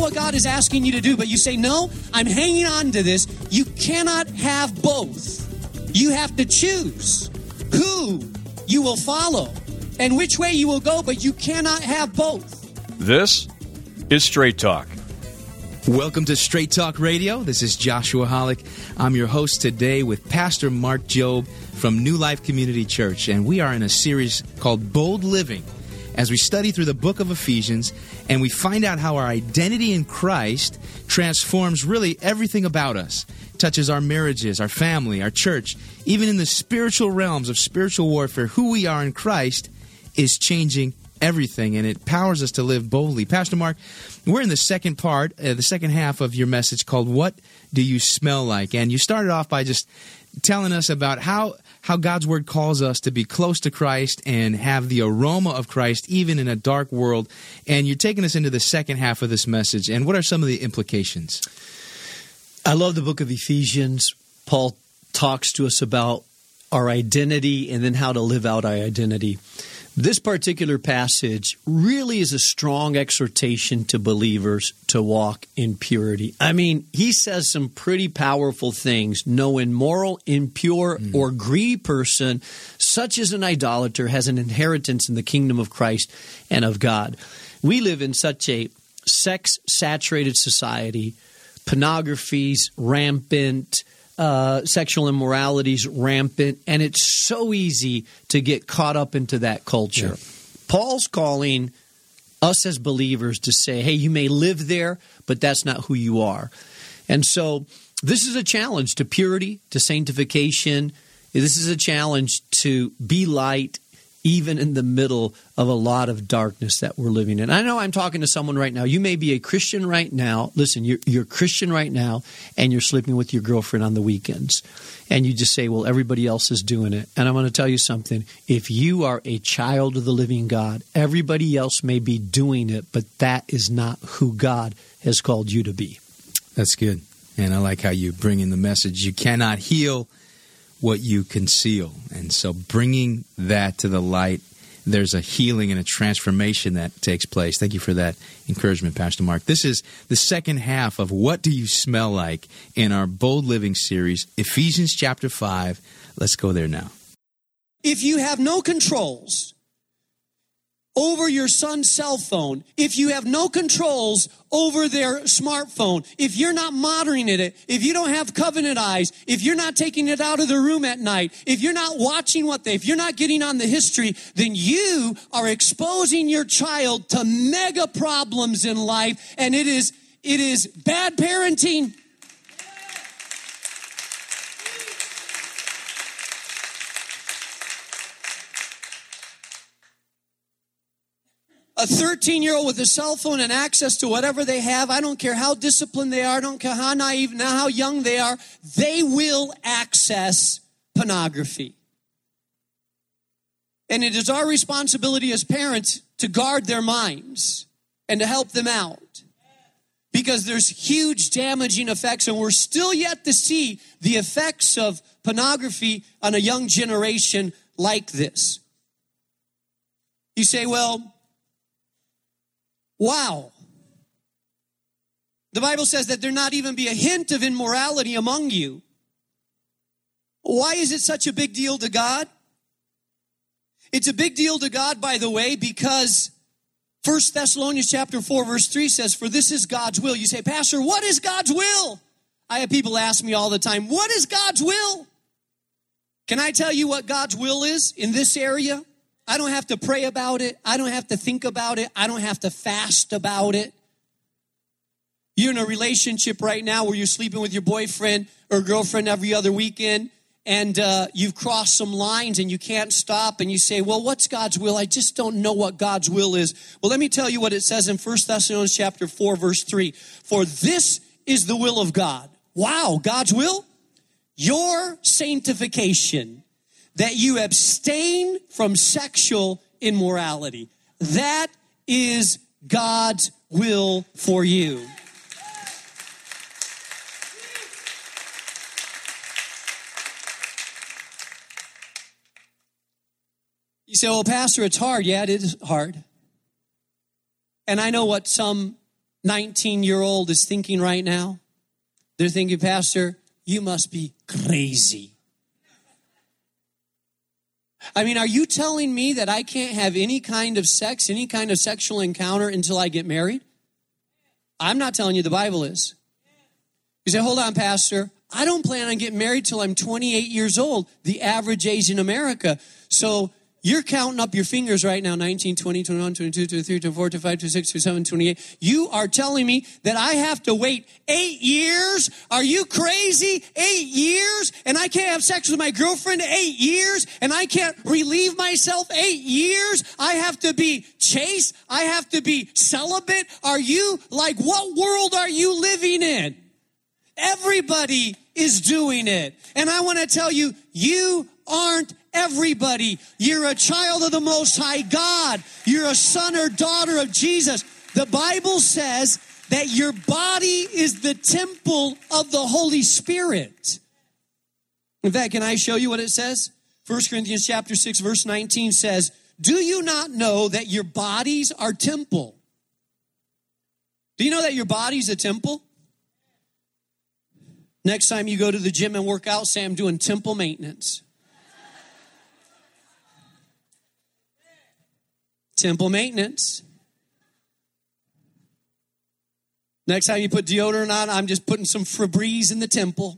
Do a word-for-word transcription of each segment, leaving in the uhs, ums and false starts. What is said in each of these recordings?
what God is asking you to do, but you say, no, I'm hanging on to this. You cannot have both. You have to choose who you will follow and which way you will go, but you cannot have both. This is Straight Talk. Welcome to Straight Talk Radio. This is Joshua Hollick. I'm your host today with Pastor Mark Jobe from New Life Community Church, and we are in a series called Bold Living as we study through the book of Ephesians, and we find out how our identity in Christ transforms really everything about us. It touches our marriages, our family, our church, even in the spiritual realms of spiritual warfare. Who we are in Christ is changing everything, and it powers us to live boldly. Pastor Mark, we're in the second part, uh, the second half of your message called What Do You Smell Like? And you started off by just telling us about how, how God's Word calls us to be close to Christ and have the aroma of Christ even in a dark world. And you're taking us into the second half of this message. And what are some of the implications? I love the book of Ephesians. Paul talks to us about our identity and then how to live out our identity. This particular passage really is a strong exhortation to believers to walk in purity. I mean, he says some pretty powerful things. No immoral, impure, mm. or greedy person, such as an idolater, has an inheritance in the kingdom of Christ and of God. We live in such a sex-saturated society. Pornography's rampant. Uh, sexual immorality's rampant, and it's so easy to get caught up into that culture. Yeah. Paul's calling us as believers to say, hey, you may live there, but that's not who you are. And so this is a challenge to purity, to sanctification. This is a challenge to be light, even in the middle of a lot of darkness that we're living in. I know I'm talking to someone right now. You may be a Christian right now. Listen, you're, you're a Christian right now, and you're sleeping with your girlfriend on the weekends. And you just say, well, everybody else is doing it. And I'm going to tell you something. If you are a child of the living God, everybody else may be doing it, but that is not who God has called you to be. That's good. And I like how you bring in the message. You cannot heal what you conceal. And so bringing that to the light, there's a healing and a transformation that takes place. Thank you for that encouragement, Pastor Mark. This is the second half of What Do You Smell Like in our Bold Living series, Ephesians chapter five. Let's go there now. If you have no controls over your son's cell phone, if you have no controls over their smartphone, if you're not monitoring it, if you don't have covenant eyes, if you're not taking it out of the room at night, if you're not watching what they, if you're not getting on the history, then you are exposing your child to mega problems in life, and it is, it is bad parenting. A thirteen-year-old with a cell phone and access to whatever they have, I don't care how disciplined they are, I don't care how naive, now how young they are, they will access pornography. And it is our responsibility as parents to guard their minds and to help them out. Because there's huge damaging effects, and we're still yet to see the effects of pornography on a young generation like this. You say, well, wow. The Bible says that there not even be a hint of immorality among you. Why is it such a big deal to God? It's a big deal to God, by the way, because First Thessalonians chapter four, verse three says, for this is God's will. You say, Pastor, what is God's will? I have people ask me all the time, what is God's will? Can I tell you what God's will is in this area? I don't have to pray about it. I don't have to think about it. I don't have to fast about it. You're in a relationship right now where you're sleeping with your boyfriend or girlfriend every other weekend, and uh, you've crossed some lines and you can't stop, and you say, well, what's God's will? I just don't know what God's will is. Well, let me tell you what it says in First Thessalonians chapter four, verse three. For this is the will of God. Wow, God's will? Your sanctification, that you abstain from sexual immorality. That is God's will for you. You say, well, Pastor, it's hard. Yeah, it is hard. And I know what some nineteen-year-old is thinking right now? They're thinking, Pastor, you must be crazy. I mean, are you telling me that I can't have any kind of sex, any kind of sexual encounter until I get married? I'm not telling you, the Bible is. You say, hold on, Pastor. I don't plan on getting married till I'm twenty-eight years old, the average age in America. So you're counting up your fingers right now, nineteen, twenty, twenty-one, twenty-two, twenty-three, twenty-four, twenty-five, twenty-six, twenty-seven, twenty-eight. You are telling me that I have to wait eight years? Are you crazy? Eight years? And I can't have sex with my girlfriend eight years? And I can't relieve myself eight years? I have to be chaste? I have to be celibate? Are you, like, what world are you living in? Everybody is doing it. And I want to tell you, you aren't everybody. You're a child of the Most High God. You're a son or daughter of Jesus. The Bible says that your body is the temple of the Holy Spirit. In fact, can I show you what it says? First Corinthians chapter six, verse nineteen says, do you not know that your bodies are temple? Do you know that your body's a temple? Next time you go to the gym and work out, say, I'm doing temple maintenance. Temple maintenance. Next time you put deodorant on, I'm just putting some Febreze in the temple.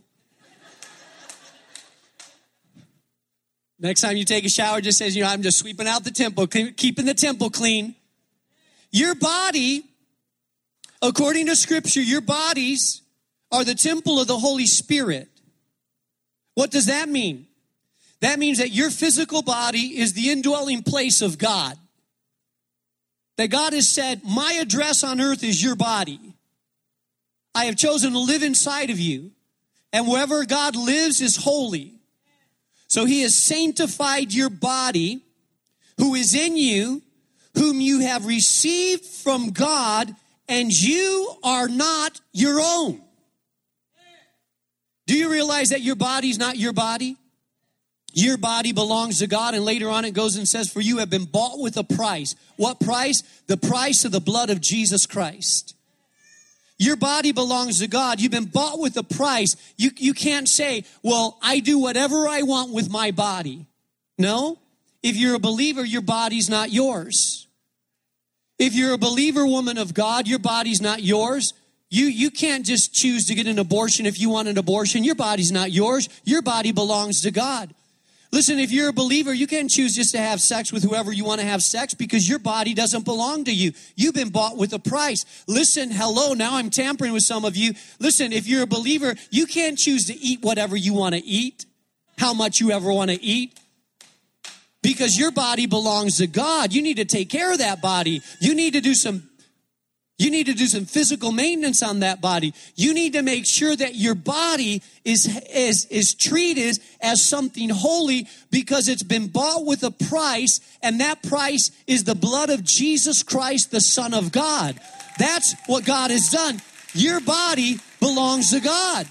Next time you take a shower, just says, you know, I'm just sweeping out the temple, keeping the temple clean. Your body, according to Scripture, your bodies are the temple of the Holy Spirit. What does that mean? That means that your physical body is the indwelling place of God. That God has said, my address on earth is your body. I have chosen to live inside of you. And wherever God lives is holy. So he has sanctified your body, who is in you, whom you have received from God, and you are not your own. Do you realize that your body's not your body? Your body belongs to God, and later on it goes and says, for you have been bought with a price. What price? The price of the blood of Jesus Christ. Your body belongs to God. You've been bought with a price. You, you can't say, well, I do whatever I want with my body. No. If you're a believer, your body's not yours. If you're a believer, woman of God, your body's not yours. You, you can't just choose to get an abortion if you want an abortion. Your body's not yours. Your body belongs to God. Listen, if you're a believer, you can't choose just to have sex with whoever you want to have sex because your body doesn't belong to you. You've been bought with a price. Listen, hello, now I'm tampering with some of you. Listen, if you're a believer, you can't choose to eat whatever you want to eat, how much you ever want to eat, because your body belongs to God. You need to take care of that body. You need to do some You need to do some physical maintenance on that body. You need to make sure that your body is, is, is treated as something holy because it's been bought with a price, and that price is the blood of Jesus Christ, the Son of God. That's what God has done. Your body belongs to God.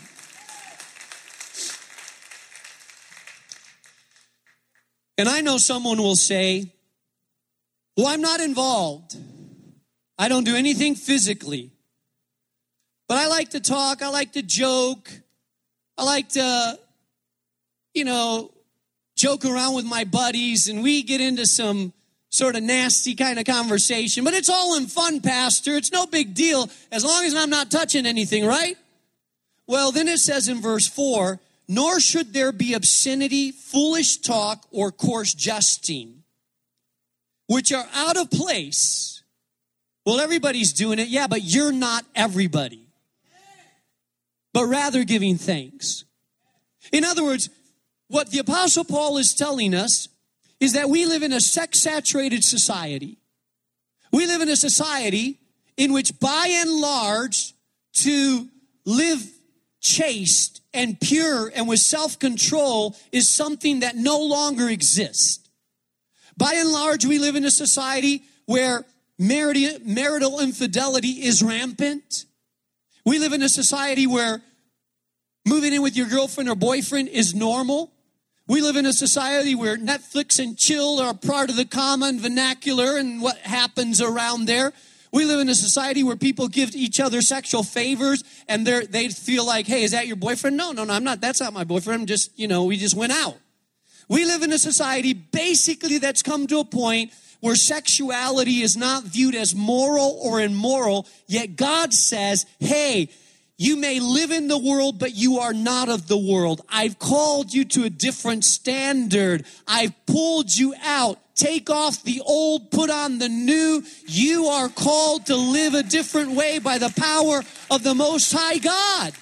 And I know someone will say, well, I'm not involved. I don't do anything physically. But I like to talk. I like to joke. I like to, you know, joke around with my buddies. And we get into some sort of nasty kind of conversation. But it's all in fun, Pastor. It's no big deal as long as I'm not touching anything, right? Well, then it says in verse four, nor should there be obscenity, foolish talk, or coarse jesting, which are out of place. Well, everybody's doing it. Yeah, but you're not everybody. But rather giving thanks. In other words, what the Apostle Paul is telling us is that we live in a sex-saturated society. We live in a society in which, by and large, to live chaste and pure and with self-control is something that no longer exists. By and large, we live in a society where marital infidelity is rampant. We live in a society where moving in with your girlfriend or boyfriend is normal. We live in a society where Netflix and chill are part of the common vernacular and what happens around there. We live in a society where people give each other sexual favors and they they feel like, hey, is that your boyfriend? No, no, no, I'm not. That's not my boyfriend. I'm just, you know, we just went out. We live in a society basically that's come to a point where sexuality is not viewed as moral or immoral, yet God says, hey, you may live in the world, but you are not of the world. I've called you to a different standard. I've pulled you out. Take off the old, put on the new. You are called to live a different way by the power of the Most High God.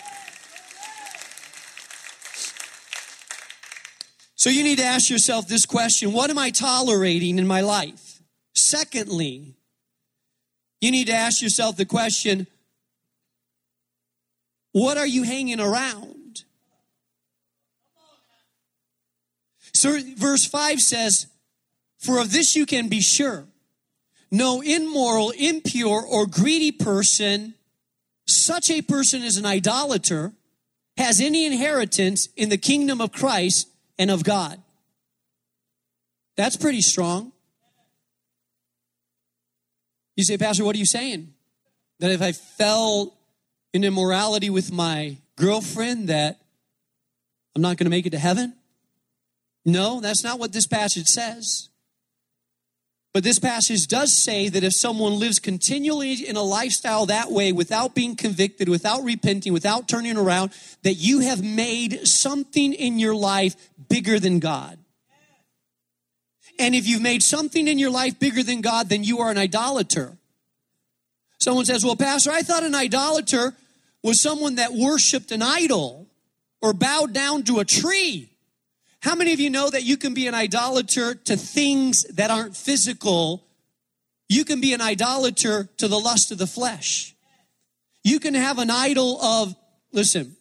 So you need to ask yourself this question: what am I tolerating in my life? Secondly, you need to ask yourself the question, what are you hanging around? So verse five says, for of this you can be sure, no immoral, impure, or greedy person, such a person is an idolater, has any inheritance in the kingdom of Christ and of God. That's pretty strong. You say, Pastor, what are you saying? That if I fell in immorality with my girlfriend, that I'm not going to make it to heaven? No, that's not what this passage says. But this passage does say that if someone lives continually in a lifestyle that way without being convicted, without repenting, without turning around, that you have made something in your life bigger than God. And if you've made something in your life bigger than God, then you are an idolater. Someone says, well, Pastor, I thought an idolater was someone that worshiped an idol or bowed down to a tree. How many of you know that you can be an idolater to things that aren't physical? You can be an idolater to the lust of the flesh. You can have an idol of, listen,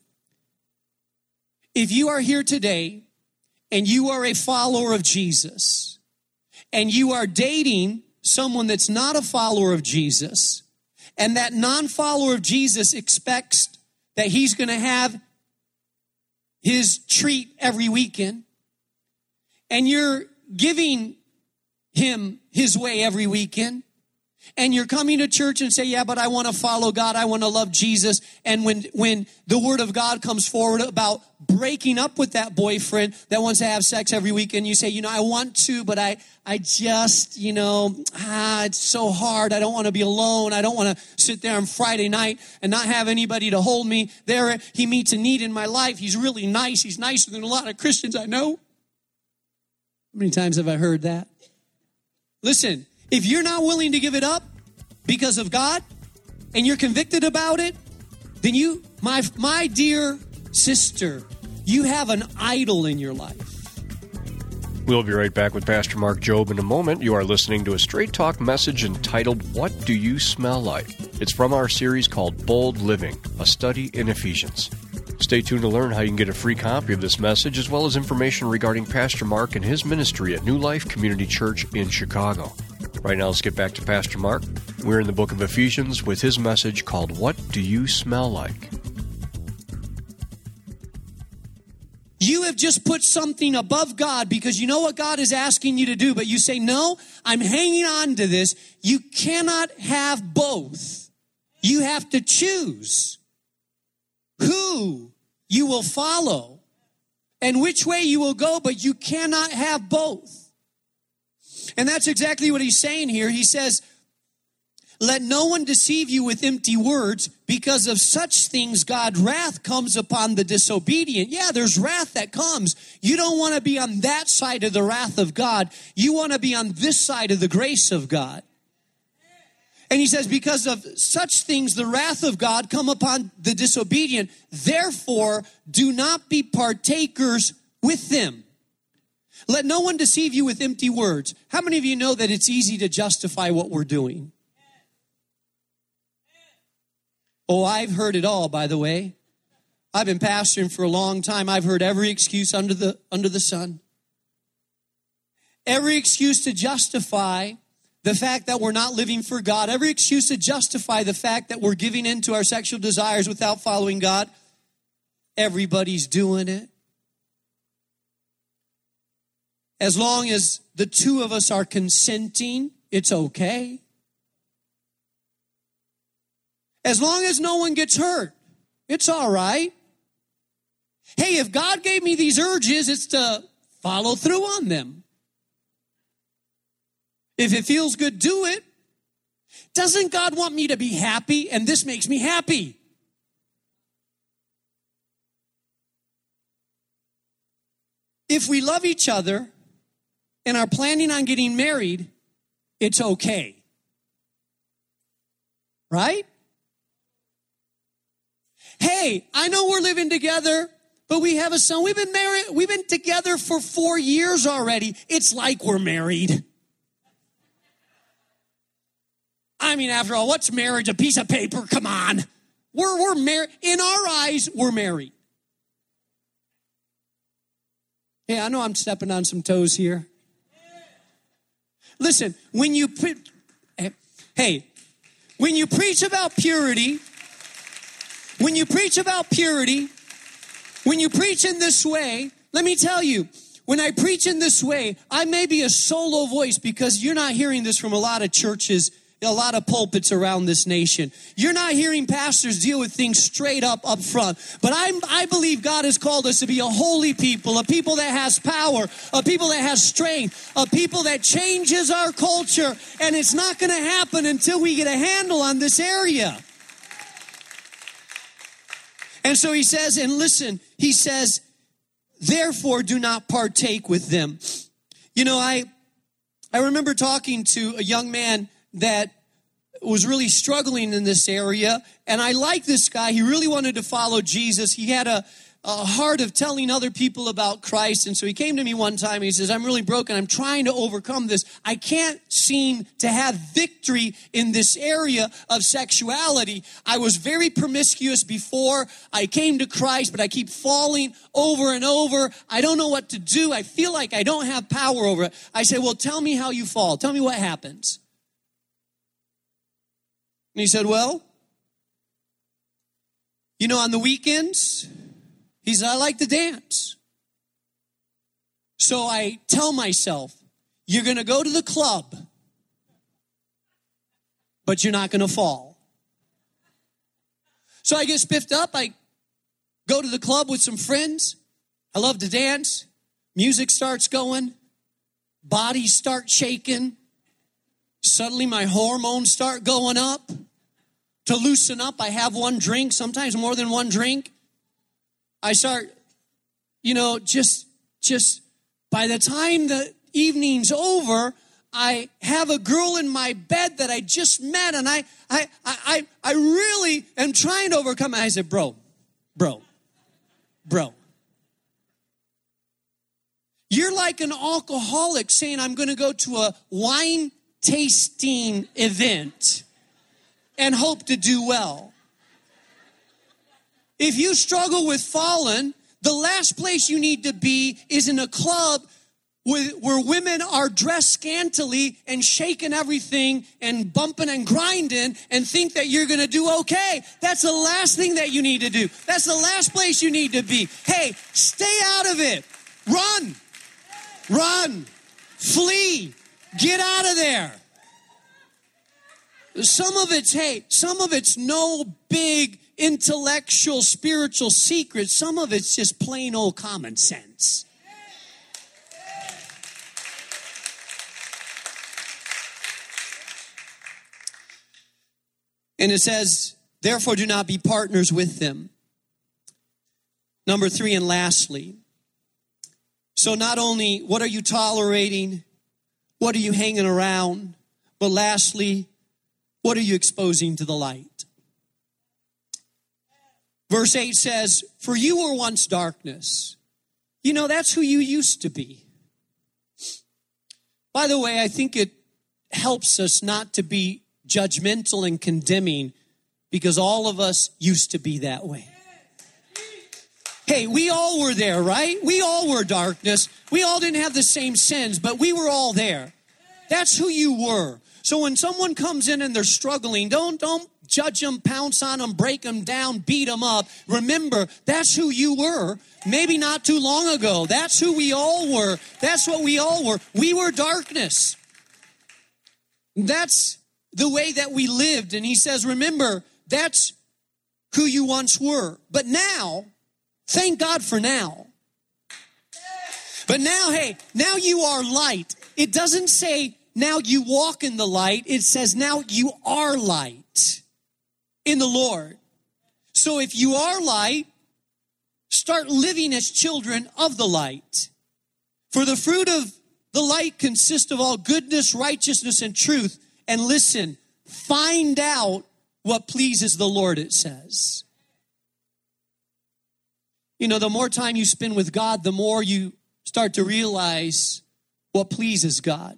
if you are here today and you are a follower of Jesus and you are dating someone that's not a follower of Jesus, and that non-follower of Jesus expects that he's going to have his treat every weekend, and you're giving him his way every weekend, and you're coming to church and say, yeah, but I want to follow God, I want to love Jesus, and when, when the word of God comes forward about breaking up with that boyfriend that wants to have sex every weekend, you say, you know, I want to, but I, I just, you know, ah, it's so hard, I don't want to be alone, I don't want to sit there on Friday night and not have anybody to hold me. There, he meets a need in my life, he's really nice, he's nicer than a lot of Christians I know. How many times have I heard that? Listen, if you're not willing to give it up because of God and you're convicted about it, then you, my, my dear sister, you have an idol in your life. We'll be right back with Pastor Mark Jobe in a moment. You are listening to a Straight Talk message entitled, What Do You Smell Like? It's from our series called Bold Living, a study in Ephesians. Stay tuned to learn how you can get a free copy of this message, as well as information regarding Pastor Mark and his ministry at New Life Community Church in Chicago. Right now, let's get back to Pastor Mark. We're in the book of Ephesians with his message called, What Do You Smell Like? You have just put something above God because you know what God is asking you to do, but you say, no, I'm hanging on to this. You cannot have both. You have to choose who you will follow and which way you will go, but you cannot have both. And that's exactly what he's saying here. He says, let no one deceive you with empty words, because of such things God's wrath comes upon the disobedient. Yeah, there's wrath that comes. You don't want to be on that side of the wrath of God. You want to be on this side of the grace of God. And he says, because of such things, the wrath of God come upon the disobedient. Therefore, do not be partakers with them. Let no one deceive you with empty words. How many of you know that it's easy to justify what we're doing? Oh, I've heard it all, by the way. I've been pastoring for a long time. I've heard every excuse under the, under the sun. Every excuse to justify the fact that we're not living for God. Every excuse to justify the fact that we're giving in to our sexual desires without following God. Everybody's doing it. As long as the two of us are consenting, it's okay. As long as no one gets hurt, it's all right. Hey, if God gave me these urges, it's to follow through on them. If it feels good, do it. Doesn't God want me to be happy? And this makes me happy. If we love each other and are planning on getting married, it's okay. Right? Hey, I know we're living together, but we have a son. We've been married, we've been together for four years already. It's like we're married. I mean, after all, what's marriage? A piece of paper? Come on. We're, we're married. In our eyes, we're married. Hey, I know I'm stepping on some toes here. Listen, when you, pre- hey, when you preach about purity, when you preach about purity, when you preach in this way, let me tell you, when I preach in this way, I may be a solo voice because you're not hearing this from a lot of churches, a lot of pulpits around this nation. You're not hearing pastors deal with things straight up up front. But I, I believe God has called us to be a holy people, a people that has power, a people that has strength, a people that changes our culture. And it's not going to happen until we get a handle on this area. And so he says, and listen, he says, therefore do not partake with them. You know, I I remember talking to a young man that was really struggling in this area. And I like this guy. He really wanted to follow Jesus. He had a, a heart of telling other people about Christ. And so he came to me one time and he says, I'm really broken. I'm trying to overcome this. I can't seem to have victory in this area of sexuality. I was very promiscuous before I came to Christ, but I keep falling over and over. I don't know what to do. I feel like I don't have power over it. I say, well, tell me how you fall. Tell me what happens. And he said, well, you know, on the weekends, he said, I like to dance. So I tell myself, you're going to go to the club, but you're not going to fall. So I get spiffed up. I go to the club with some friends. I love to dance. Music starts going. Bodies start shaking. Suddenly my hormones start going up. To loosen up, I have one drink, sometimes more than one drink. I start, you know, just, just by the time the evening's over, I have a girl in my bed that I just met, and I, I, I, I really am trying to overcome it. I said, bro, bro, bro. You're like an alcoholic saying, I'm going to go to a wine tasting event and hope to do well. If you struggle with falling, the last place you need to be is in a club where, where women are dressed scantily and shaking everything and bumping and grinding and think that you're going to do okay. That's the last thing that you need to do. That's the last place you need to be. Hey, stay out of it. Run. Run. Flee. Get out of there. Some of it's, hey, some of it's no big intellectual, spiritual secret. Some of it's just plain old common sense. And it says, therefore do not be partners with them. Number three, and lastly, so not only what are you tolerating, what are you hanging around, but lastly, what are you exposing to the light? Verse eight says, for you were once darkness. You know, that's who you used to be. By the way, I think it helps us not to be judgmental and condemning because all of us used to be that way. Hey, we all were there, right? We all were darkness. We all didn't have the same sins, but we were all there. That's who you were. So when someone comes in and they're struggling, don't, don't judge them, pounce on them, break them down, beat them up. Remember, that's who you were. Maybe not too long ago. That's who we all were. That's what we all were. We were darkness. That's the way that we lived. And he says, remember, that's who you once were. But now, thank God for now. But now, hey, now you are light. It doesn't say now you walk in the light. It says now you are light in the Lord. So if you are light, start living as children of the light. For the fruit of the light consists of all goodness, righteousness, and truth. And listen, find out what pleases the Lord, it says. You know, the more time you spend with God, the more you start to realize what pleases God.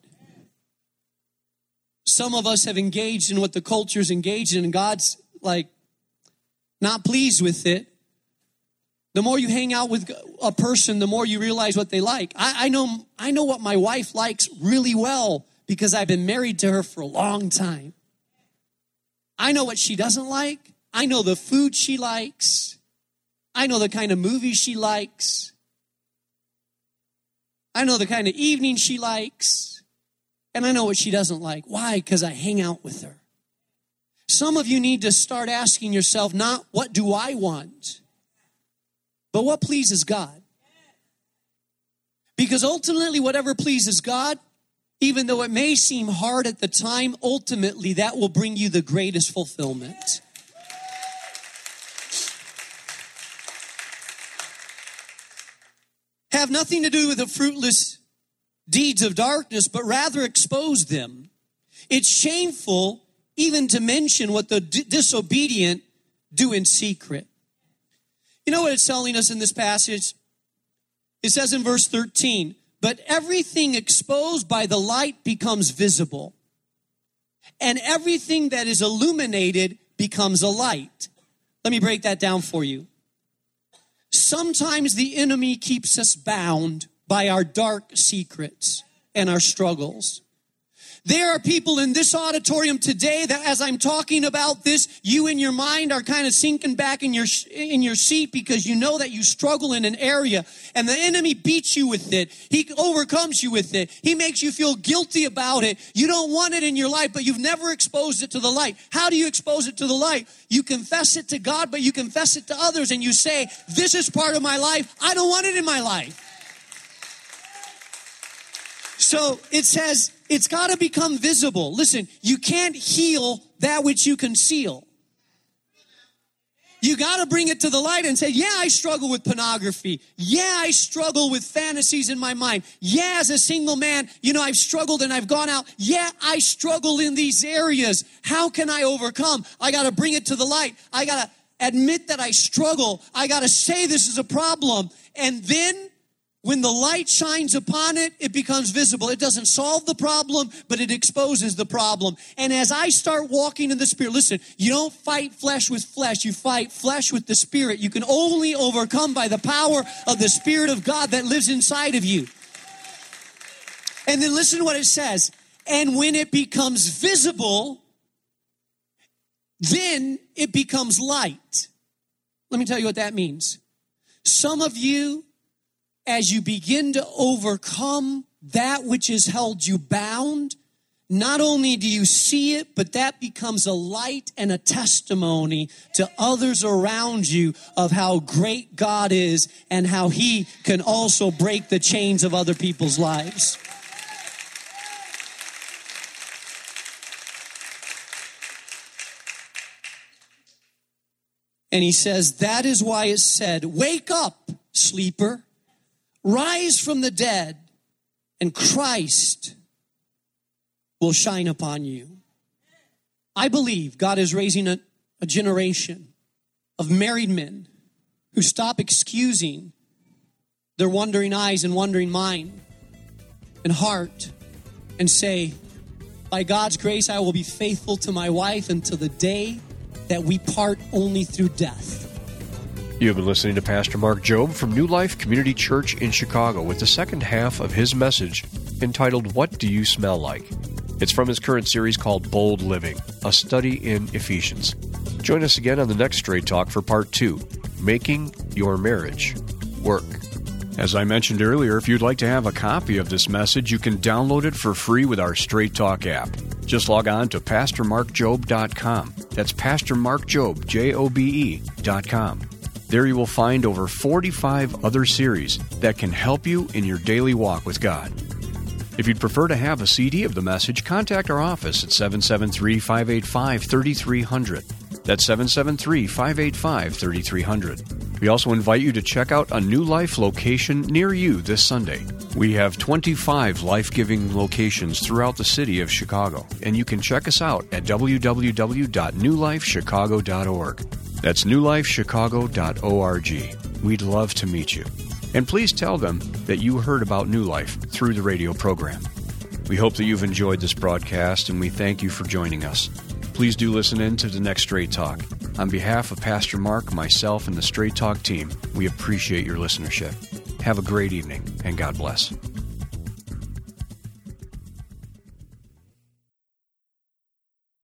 Some of us have engaged in what the culture's engaged in, and God's like not pleased with it. The more you hang out with a person, the more you realize what they like. I, I know, I know what my wife likes really well because I've been married to her for a long time. I know what she doesn't like. I know the food she likes. I know the kind of movies she likes. I know the kind of evening she likes. And I know what she doesn't like. Why? Because I hang out with her. Some of you need to start asking yourself, not what do I want, but what pleases God? Because ultimately, whatever pleases God, even though it may seem hard at the time, ultimately that will bring you the greatest fulfillment. Have nothing to do with the fruitless deeds of darkness, but rather expose them. It's shameful even to mention what the d- disobedient do in secret. You know what it's telling us in this passage? It says in verse thirteen, but everything exposed by the light becomes visible, and everything that is illuminated becomes a light. Let me break that down for you. Sometimes the enemy keeps us bound by our dark secrets and our struggles. There are people in this auditorium today that as I'm talking about this, you in your mind are kind of sinking back in your in your seat because you know that you struggle in an area and the enemy beats you with it. He overcomes you with it. He makes you feel guilty about it. You don't want it in your life, but you've never exposed it to the light. How do you expose it to the light? You confess it to God, but you confess it to others and you say, this is part of my life. I don't want it in my life. So it says, it's got to become visible. Listen, you can't heal that which you conceal. You got to bring it to the light and say, yeah, I struggle with pornography. Yeah, I struggle with fantasies in my mind. Yeah, as a single man, you know, I've struggled and I've gone out. Yeah, I struggle in these areas. How can I overcome? I got to bring it to the light. I got to admit that I struggle. I got to say this is a problem. And then when the light shines upon it, it becomes visible. It doesn't solve the problem, but it exposes the problem. And as I start walking in the Spirit, listen, you don't fight flesh with flesh. You fight flesh with the Spirit. You can only overcome by the power of the Spirit of God that lives inside of you. And then listen to what it says. And when it becomes visible, then it becomes light. Let me tell you what that means. Some of you, as you begin to overcome that which has held you bound, not only do you see it, but that becomes a light and a testimony to others around you of how great God is and how He can also break the chains of other people's lives. And He says, that is why it said, wake up, sleeper. Rise from the dead, and Christ will shine upon you. I believe God is raising a, a generation of married men who stop excusing their wandering eyes and wandering mind and heart and say, by God's grace, I will be faithful to my wife until the day that we part only through death. You've been listening to Pastor Mark Jobe from New Life Community Church in Chicago with the second half of his message entitled, What Do You Smell Like? It's from his current series called Bold Living, a study in Ephesians. Join us again on the next Straight Talk for part two, Making Your Marriage Work. As I mentioned earlier, if you'd like to have a copy of this message, you can download it for free with our Straight Talk app. Just log on to pastor mark jobe dot com. That's Pastor Mark Jobe, J O B E, dot com. There you will find over forty-five other series that can help you in your daily walk with God. If you'd prefer to have a C D of the message, contact our office at seven seven three, five eight five, three three zero zero. That's seven seven three, five eight five, three three zero zero. We also invite you to check out a New Life location near you this Sunday. We have twenty-five life-giving locations throughout the city of Chicago, and you can check us out at w w w dot new life chicago dot org. That's new life chicago dot org. We'd love to meet you. And please tell them that you heard about New Life through the radio program. We hope that you've enjoyed this broadcast, and we thank you for joining us. Please do listen in to the next Straight Talk. On behalf of Pastor Mark, myself, and the Straight Talk team, we appreciate your listenership. Have a great evening, and God bless.